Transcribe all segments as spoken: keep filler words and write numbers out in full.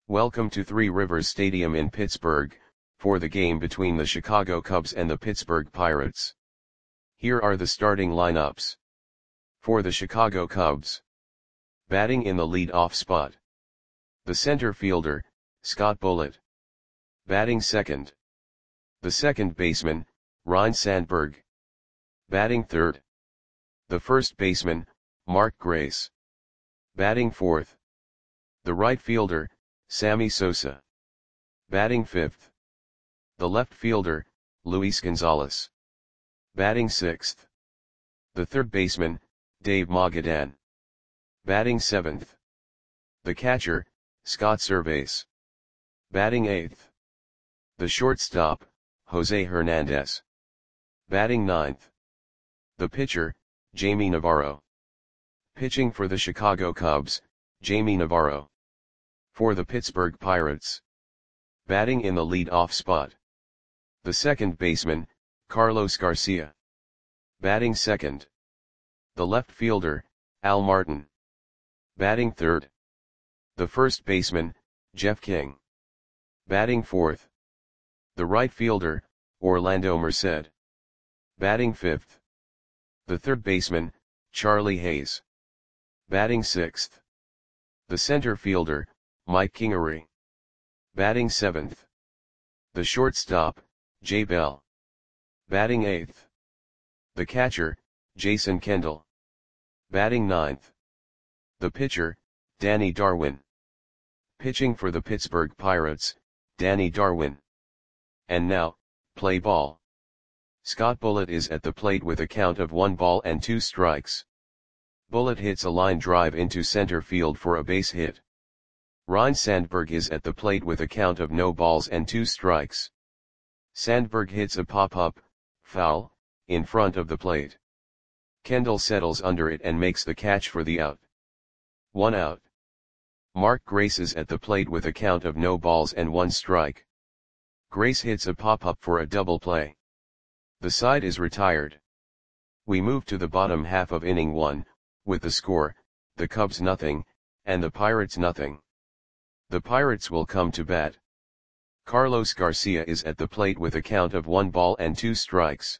Welcome to Three Rivers Stadium in Pittsburgh, for the game between the Chicago Cubs and the Pittsburgh Pirates. Here are the starting lineups. For the Chicago Cubs. Batting in the lead-off spot. The center fielder, Scott Bullitt. Batting second. The second baseman, Ryne Sandberg. Batting third. The first baseman, Mark Grace. Batting fourth. The right fielder, Sammy Sosa. Batting fifth. The left fielder, Luis Gonzalez. Batting sixth. The third baseman, Dave Magadan. Batting seventh. The catcher, Scott Servais. Batting eighth. The shortstop, Jose Hernandez. Batting ninth. The pitcher, Jamie Navarro. Pitching for the Chicago Cubs, Jamie Navarro. For the Pittsburgh Pirates. Batting in the lead-off spot. The second baseman, Carlos Garcia. Batting second. The left fielder, Al Martin. Batting third. The first baseman, Jeff King. Batting fourth. The right fielder, Orlando Merced. Batting fifth. The third baseman, Charlie Hayes. Batting sixth. The center fielder, Mike Kingery. Batting seventh. The shortstop, Jay Bell. Batting eighth. The catcher, Jason Kendall. Batting ninth. The pitcher, Danny Darwin. Pitching for the Pittsburgh Pirates, Danny Darwin. And now, play ball. Scott Bullitt is at the plate with a count of one ball and two strikes. Bullitt hits a line drive into center field for a base hit. Ryne Sandberg is at the plate with a count of no balls and two strikes. Sandberg hits a pop-up, foul, in front of the plate. Kendall settles under it and makes the catch for the out. One out. Mark Grace is at the plate with a count of no balls and one strike. Grace hits a pop-up for a double play. The side is retired. We move to the bottom half of inning one, with the score, the Cubs nothing, and the Pirates nothing. The Pirates will come to bat. Carlos Garcia is at the plate with a count of one ball and two strikes.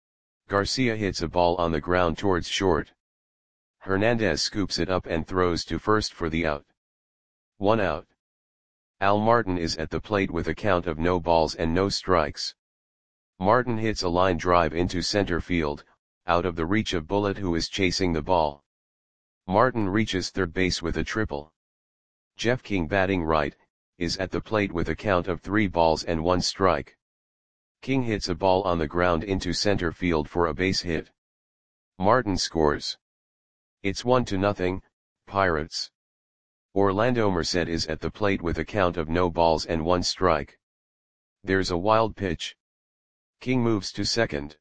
Garcia hits a ball on the ground towards short. Hernandez scoops it up and throws to first for the out. One out. Al Martin is at the plate with a count of no balls and no strikes. Martin hits a line drive into center field, out of the reach of Bullitt, who is chasing the ball. Martin reaches third base with a triple. Jeff King, batting right, is at the plate with a count of three balls and one strike. King hits a ball on the ground into center field for a base hit. Martin scores. It's one to nothing, Pirates. Orlando Merced is at the plate with a count of no balls and one strike. There's a wild pitch. King moves to second.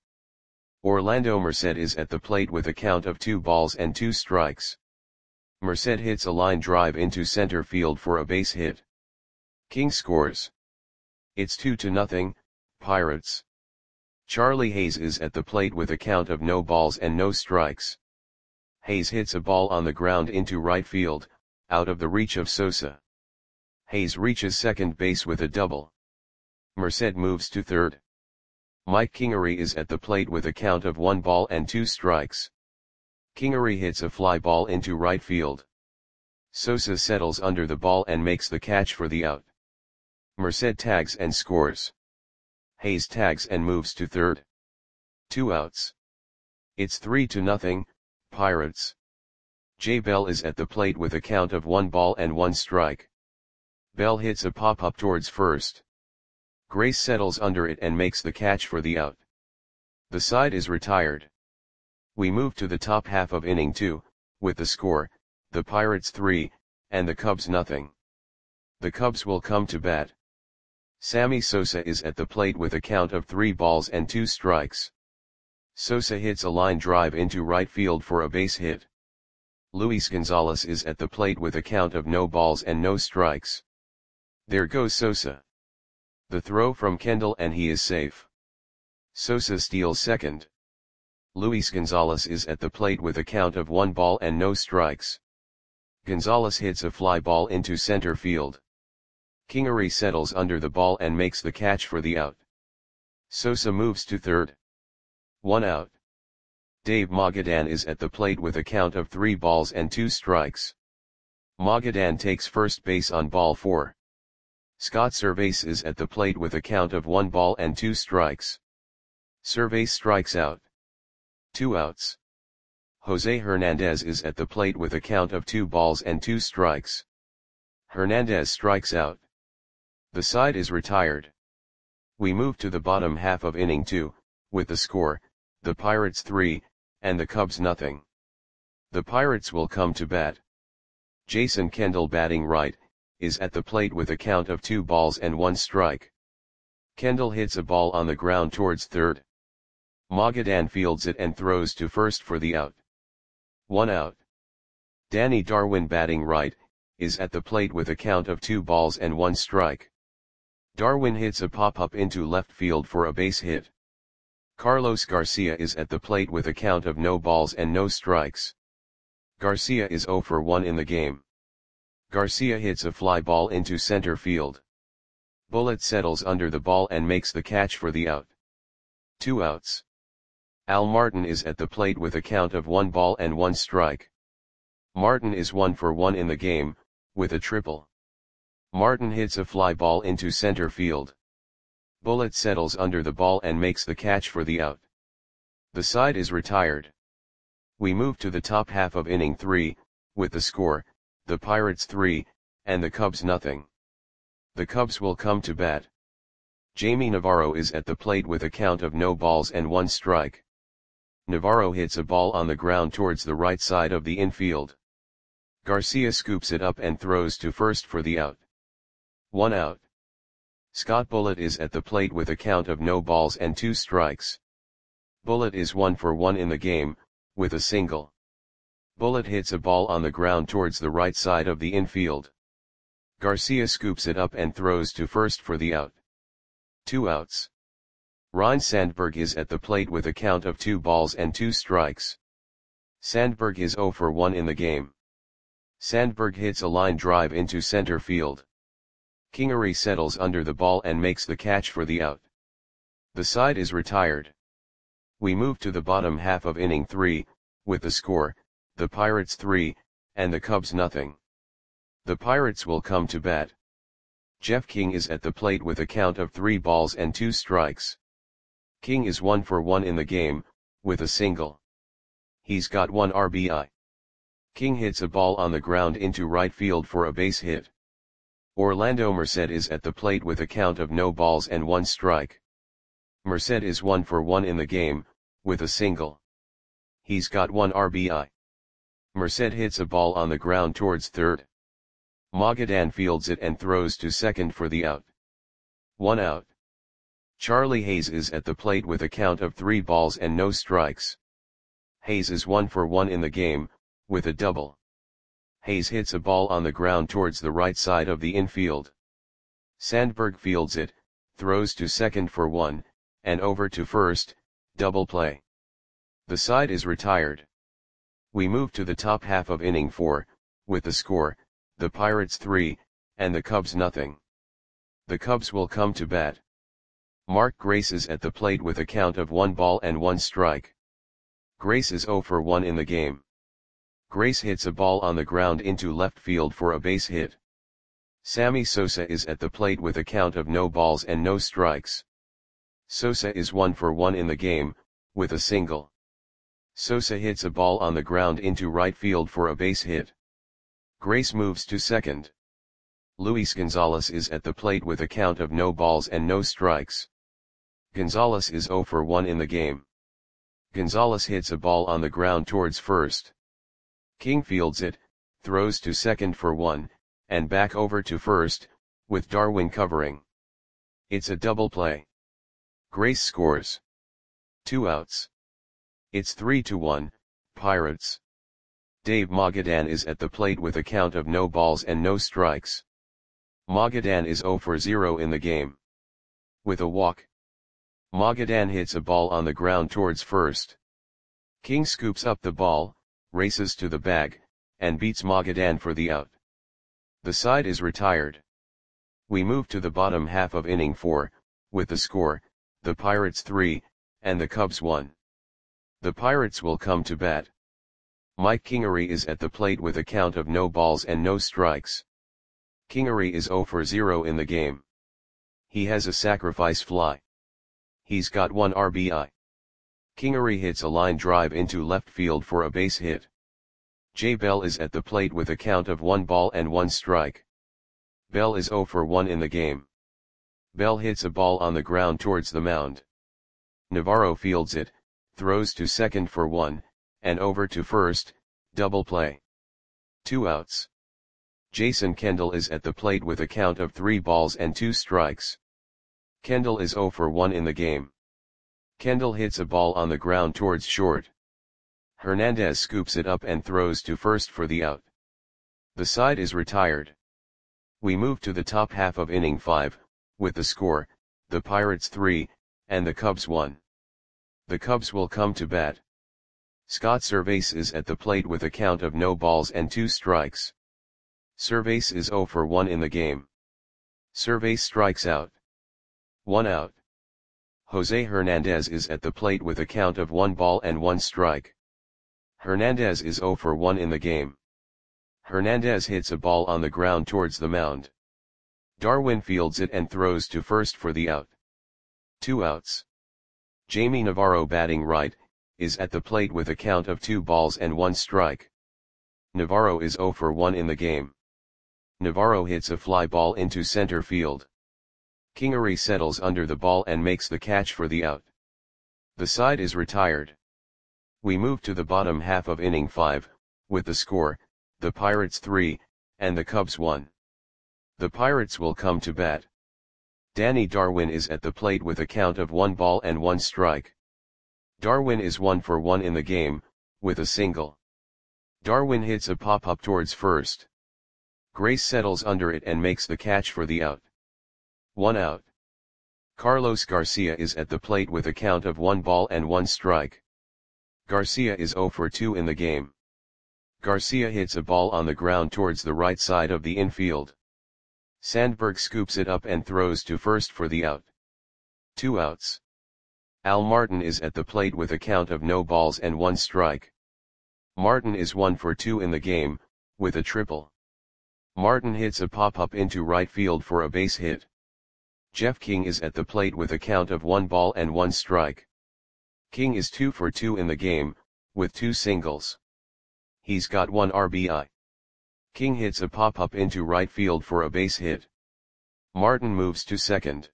Orlando Merced is at the plate with a count of two balls and two strikes. Merced hits a line drive into center field for a base hit. King scores. It's two to nothing, Pirates. Charlie Hayes is at the plate with a count of no balls and no strikes. Hayes hits a ball on the ground into right field, out of the reach of Sosa. Hayes reaches second base with a double. Merced moves to third. Mike Kingery is at the plate with a count of one ball and two strikes. Kingery hits a fly ball into right field. Sosa settles under the ball and makes the catch for the out. Merced tags and scores. Hayes tags and moves to third. Two outs. It's three to nothing, Pirates. Jay Bell is at the plate with a count of one ball and one strike. Bell hits a pop-up towards first. Grace settles under it and makes the catch for the out. The side is retired. We move to the top half of inning two, with the score, the Pirates three, and the Cubs nothing. The Cubs will come to bat. Sammy Sosa is at the plate with a count of three balls and two strikes. Sosa hits a line drive into right field for a base hit. Luis Gonzalez is at the plate with a count of no balls and no strikes. There goes Sosa. The throw from Kendall and he is safe. Sosa steals second. Luis Gonzalez is at the plate with a count of one ball and no strikes. Gonzalez hits a fly ball into center field. Kingery settles under the ball and makes the catch for the out. Sosa moves to third. One out. Dave Mogadan is at the plate with a count of three balls and two strikes. Mogadan takes first base on ball four. Scott Servais is at the plate with a count of one ball and two strikes. Servais strikes out. Two outs. Jose Hernandez is at the plate with a count of two balls and two strikes. Hernandez strikes out. The side is retired. We move to the bottom half of inning two, with the score, the Pirates three, and the Cubs nothing. The Pirates will come to bat. Jason Kendall, batting right, is at the plate with a count of two balls and one strike. Kendall hits a ball on the ground towards third. Mogadan fields it and throws to first for the out. One out. Danny Darwin, batting right, is at the plate with a count of two balls and one strike. Darwin hits a pop-up into left field for a base hit. Carlos Garcia is at the plate with a count of no balls and no strikes. Garcia is zero for one in the game. Garcia hits a fly ball into center field. Bullet settles under the ball and makes the catch for the out. Two outs. Al Martin is at the plate with a count of one ball and one strike. Martin is one for one in the game, with a triple. Martin hits a fly ball into center field. Bullet settles under the ball and makes the catch for the out. The side is retired. We move to the top half of inning three, with the score, the Pirates three, and the Cubs nothing. The Cubs will come to bat. Jamie Navarro is at the plate with a count of no balls and one strike. Navarro hits a ball on the ground towards the right side of the infield. Garcia scoops it up and throws to first for the out. One out. Scott Bullet is at the plate with a count of no balls and two strikes. Bullet is one for one in the game, with a single. Bullet hits a ball on the ground towards the right side of the infield. Garcia scoops it up and throws to first for the out. Two outs. Ryne Sandberg is at the plate with a count of two balls and two strikes. Sandberg is zero for one in the game. Sandberg hits a line drive into center field. Kingery settles under the ball and makes the catch for the out. The side is retired. We move to the bottom half of inning three, with the score, the Pirates three, and the Cubs nothing. The Pirates will come to bat. Jeff King is at the plate with a count of three balls and two strikes. King is one for one in the game, with a single. He's got one R B I. King hits a ball on the ground into right field for a base hit. Orlando Merced is at the plate with a count of no balls and one strike. Merced is one for one in the game, with a single. He's got one R B I. Merced hits a ball on the ground towards third. Mogadan fields it and throws to second for the out. One out. Charlie Hayes is at the plate with a count of three balls and no strikes. Hayes is one for one in the game, with a double. Hayes hits a ball on the ground towards the right side of the infield. Sandberg fields it, throws to second for one, and over to first, double play. The side is retired. We move to the top half of inning four, with the score, the Pirates three, and the Cubs nothing. The Cubs will come to bat. Mark Grace is at the plate with a count of one ball and one strike. Grace is zero for one in the game. Grace hits a ball on the ground into left field for a base hit. Sammy Sosa is at the plate with a count of no balls and no strikes. Sosa is one for one in the game, with a single. Sosa hits a ball on the ground into right field for a base hit. Grace moves to second. Luis Gonzalez is at the plate with a count of no balls and no strikes. Gonzalez is zero for one in the game. Gonzalez hits a ball on the ground towards first. King fields it, throws to second for one, and back over to first, with Darwin covering. It's a double play. Grace scores. Two outs. It's three to one, Pirates. Dave Mogadan is at the plate with a count of no balls and no strikes. Mogadan is zero for zero in the game. With a walk. Mogadan hits a ball on the ground towards first. King scoops up the ball, races to the bag, and beats Mogadan for the out. The side is retired. We move to the bottom half of inning four, with the score, the Pirates three, and the Cubs one. The Pirates will come to bat. Mike Kingery is at the plate with a count of no balls and no strikes. Kingery is zero for zero in the game. He has a sacrifice fly. He's got one R B I. Kingery hits a line drive into left field for a base hit. Jay Bell is at the plate with a count of one ball and one strike. Bell is zero for one in the game. Bell hits a ball on the ground towards the mound. Navarro fields it, throws to second for one, and over to first, double play. Two outs. Jason Kendall is at the plate with a count of three balls and two strikes. Kendall is zero for one in the game. Kendall hits a ball on the ground towards short. Hernandez scoops it up and throws to first for the out. The side is retired. We move to the top half of inning five, with the score, the Pirates three, and the Cubs one. The Cubs will come to bat. Scott Servais is at the plate with a count of no balls and two strikes. Servais is zero for one in the game. Servais strikes out. One out. Jose Hernandez is at the plate with a count of one ball and one strike. Hernandez is zero for one in the game. Hernandez hits a ball on the ground towards the mound. Darwin fields it and throws to first for the out. Two outs. Jamie Navarro, batting right, is at the plate with a count of two balls and one strike. Navarro is zero for one in the game. Navarro hits a fly ball into center field. Kingery settles under the ball and makes the catch for the out. The side is retired. We move to the bottom half of inning five, with the score, the Pirates three, and the Cubs one. The Pirates will come to bat. Danny Darwin is at the plate with a count of one ball and one strike. Darwin is one for one in the game, with a single. Darwin hits a pop-up towards first. Grace settles under it and makes the catch for the out. One out. Carlos Garcia is at the plate with a count of one ball and one strike. Garcia is zero for two in the game. Garcia hits a ball on the ground towards the right side of the infield. Sandberg scoops it up and throws to first for the out. Two outs. Al Martin is at the plate with a count of no balls and one strike. Martin is one for two in the game, with a triple. Martin hits a pop-up into right field for a base hit. Jeff King is at the plate with a count of one ball and one strike. King is two for two in the game, with two singles. He's got one R B I. King hits a pop-up into right field for a base hit. Martin moves to second.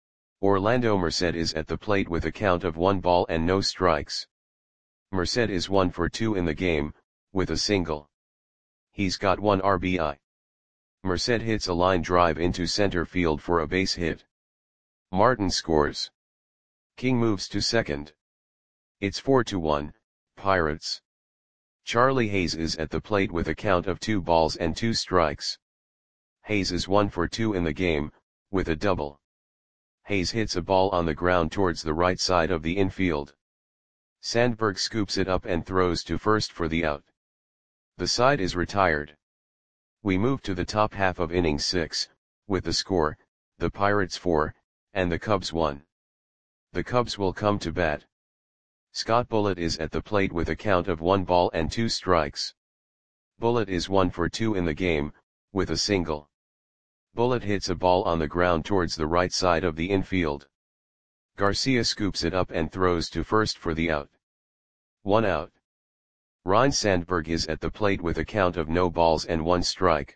Orlando Merced is at the plate with a count of one ball and no strikes. Merced is one for two in the game, with a single. He's got one R B I. Merced hits a line drive into center field for a base hit. Martin scores. King moves to second. It's four to one, Pirates. Charlie Hayes is at the plate with a count of two balls and two strikes. Hayes is one for two in the game, with a double. Hayes hits a ball on the ground towards the right side of the infield. Sandberg scoops it up and throws to first for the out. The side is retired. We move to the top half of inning six, with the score, the Pirates four, and the Cubs one. The Cubs will come to bat. Scott Bullitt is at the plate with a count of one ball and two strikes. Bullitt is one for two in the game, with a single. Bullitt hits a ball on the ground towards the right side of the infield. Garcia scoops it up and throws to first for the out. One out. Ryne Sandberg is at the plate with a count of no balls and one strike.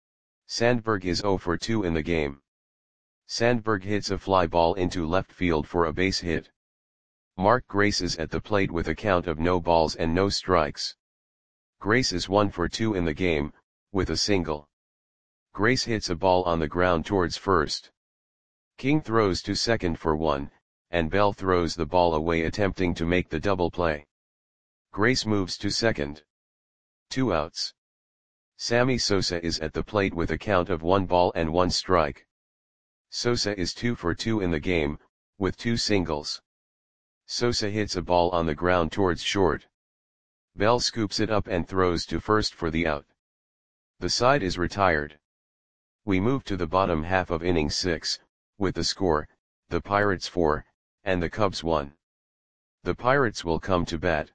Sandberg is zero for two in the game. Sandberg hits a fly ball into left field for a base hit. Mark Grace is at the plate with a count of no balls and no strikes. Grace is one for two in the game, with a single. Grace hits a ball on the ground towards first. King throws to second for one, and Bell throws the ball away attempting to make the double play. Grace moves to second. Two outs. Sammy Sosa is at the plate with a count of one ball and one strike. Sosa is two for two in the game, with two singles. Sosa hits a ball on the ground towards short. Bell scoops it up and throws to first for the out. The side is retired. We move to the bottom half of inning six, with the score, the Pirates four, and the Cubs one. The Pirates will come to bat.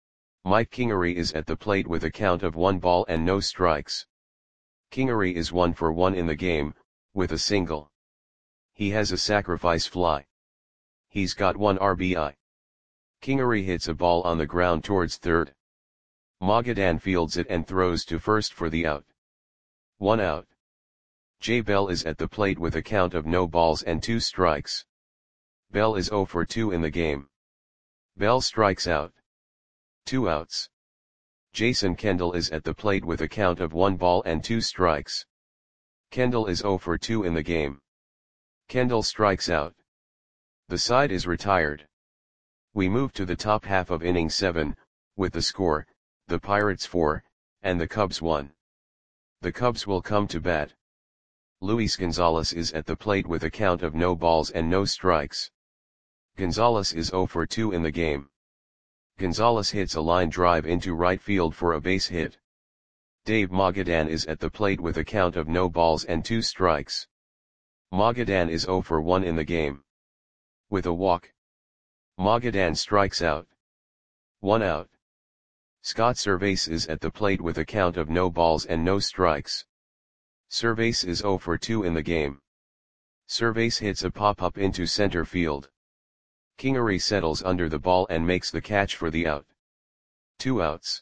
Mike Kingery is at the plate with a count of one ball and no strikes. Kingery is one for one in the game, with a single. He has a sacrifice fly. He's got one R B I. Kingery hits a ball on the ground towards third. Magadan fields it and throws to first for the out. One out. Jay Bell is at the plate with a count of no balls and two strikes. Bell is zero for two in the game. Bell strikes out. Two outs. Jason Kendall is at the plate with a count of one ball and two strikes. Kendall is zero for two in the game. Kendall strikes out. The side is retired. We move to the top half of inning seven, with the score, the Pirates four, and the Cubs one. The Cubs will come to bat. Luis Gonzalez is at the plate with a count of no balls and no strikes. Gonzalez is zero for two in the game. Gonzalez hits a line drive into right field for a base hit. Dave Magadan is at the plate with a count of no balls and two strikes. Magadan is zero for one in the game. With a walk, Magadan strikes out. One out. Scott Servais is at the plate with a count of no balls and no strikes. Servais is zero for two in the game. Servais hits a pop-up into center field. Kingery settles under the ball and makes the catch for the out. Two outs.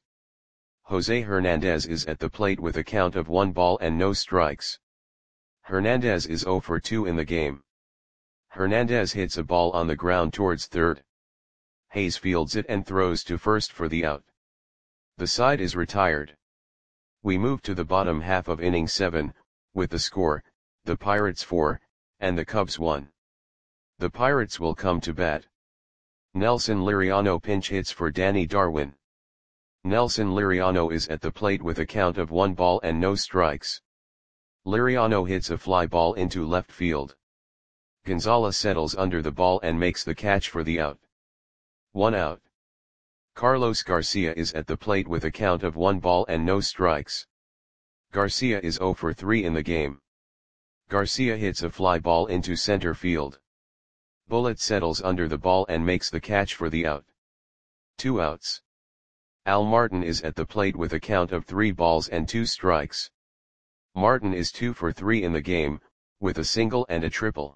Jose Hernandez is at the plate with a count of one ball and no strikes. Hernandez is zero for two in the game. Hernandez hits a ball on the ground towards third. Hayes fields it and throws to first for the out. The side is retired. We move to the bottom half of inning seven, with the score, the Pirates four, and the Cubs one. The Pirates will come to bat. Nelson Liriano pinch hits for Danny Darwin. Nelson Liriano is at the plate with a count of one ball and no strikes. Liriano hits a fly ball into left field. Gonzalez settles under the ball and makes the catch for the out. One out. Carlos Garcia is at the plate with a count of one ball and no strikes. Garcia is zero for three in the game. Garcia hits a fly ball into center field. Bullitt settles under the ball and makes the catch for the out. Two outs. Al Martin is at the plate with a count of three balls and two strikes. Martin is two for three in the game, with a single and a triple.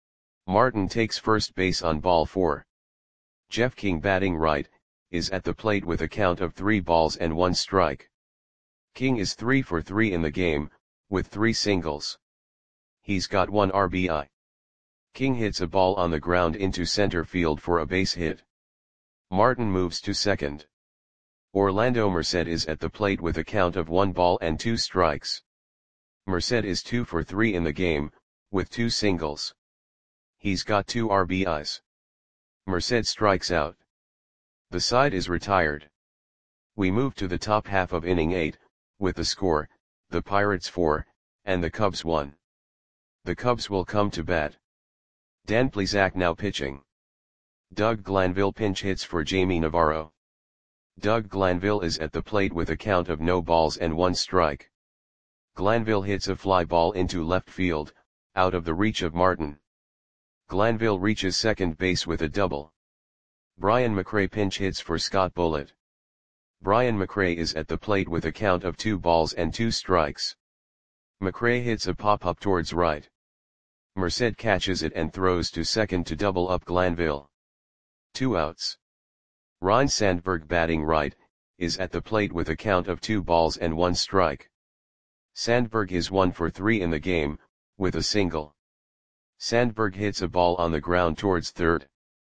Martin takes first base on ball four. Jeff King, batting right, is at the plate with a count of three balls and one strike. King is three for three in the game, with three singles. He's got one R B I. King hits a ball on the ground into center field for a base hit. Martin moves to second. Orlando Merced is at the plate with a count of one ball and two strikes. Merced is two for three in the game, with two singles. He's got two R B Is. Merced strikes out. The side is retired. We move to the top half of inning eight, with the score, the Pirates four, and the Cubs one. The Cubs will come to bat. Dan Plesac now pitching. Doug Glanville pinch hits for Jamie Navarro. Doug Glanville is at the plate with a count of no balls and one strike. Glanville hits a fly ball into left field, out of the reach of Martin. Glanville reaches second base with a double. Brian McRae pinch hits for Scott Bullitt. Brian McRae is at the plate with a count of two balls and two strikes. McRae hits a pop-up towards right. Merced catches it and throws to second to double up Glanville. Two outs. Ryne Sandberg, batting right, is at the plate with a count of two balls and one strike. Sandberg is one for three in the game, with a single. Sandberg hits a ball on the ground towards third.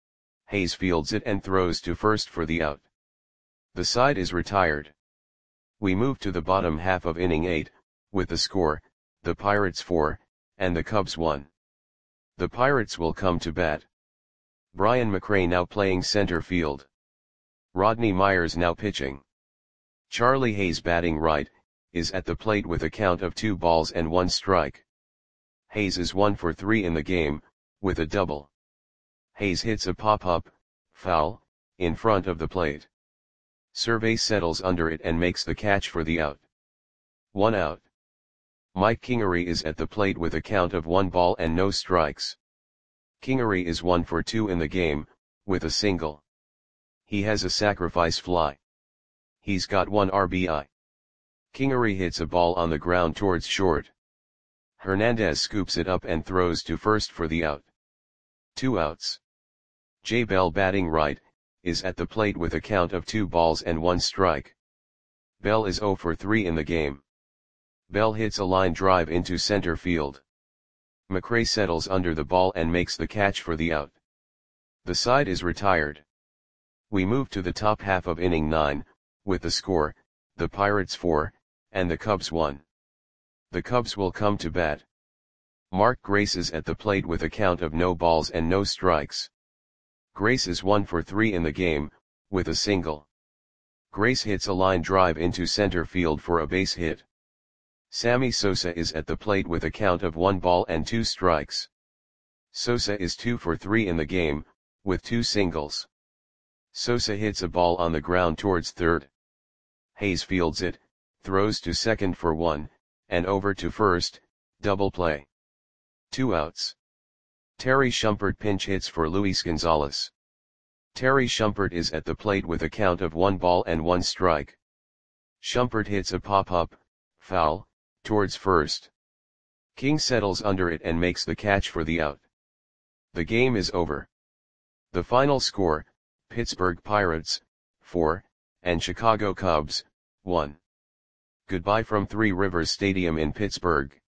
Hayes fields it and throws to first for the out. The side is retired. We move to the bottom half of inning eight, with the score, the Pirates four, and the Cubs one. The Pirates will come to bat. Brian McRae now playing center field. Rodney Myers now pitching. Charlie Hayes, batting right, is at the plate with a count of two balls and one strike. Hayes is one for three in the game, with a double. Hayes hits a pop-up, foul, in front of the plate. Servais settles under it and makes the catch for the out. One out. Mike Kingery is at the plate with a count of one ball and no strikes. Kingery is one for two in the game, with a single. He has a sacrifice fly. He's got one R B I. Kingery hits a ball on the ground towards short. Hernandez scoops it up and throws to first for the out. Two outs. Jay Bell, batting right, is at the plate with a count of two balls and one strike. Bell is zero for three in the game. Bell hits a line drive into center field. McRae settles under the ball and makes the catch for the out. The side is retired. We move to the top half of inning nine, with the score, the Pirates four, and the Cubs one. The Cubs will come to bat. Mark Grace is at the plate with a count of no balls and no strikes. Grace is one for three in the game, with a single. Grace hits a line drive into center field for a base hit. Sammy Sosa is at the plate with a count of one ball and two strikes. Sosa is two for three in the game, with two singles. Sosa hits a ball on the ground towards third. Hayes fields it, throws to second for one, and over to first, double play. Two outs. Terry Shumpert pinch hits for Luis Gonzalez. Terry Shumpert is at the plate with a count of one ball and one strike. Shumpert hits a pop-up, foul, towards first. King settles under it and makes the catch for the out. The game is over. The final score, Pittsburgh Pirates, four, and Chicago Cubs, one. Goodbye from Three Rivers Stadium in Pittsburgh.